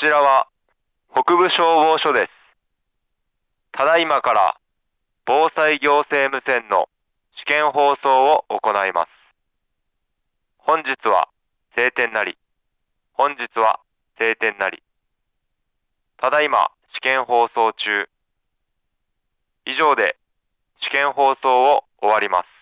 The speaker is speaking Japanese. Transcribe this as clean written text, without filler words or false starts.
ちらは北部消防署です。ただいまから防災行政無線の試験放送を行います。本日は晴天なり。本日は晴天なり。ただいま試験放送中。以上で試験放送を終わります。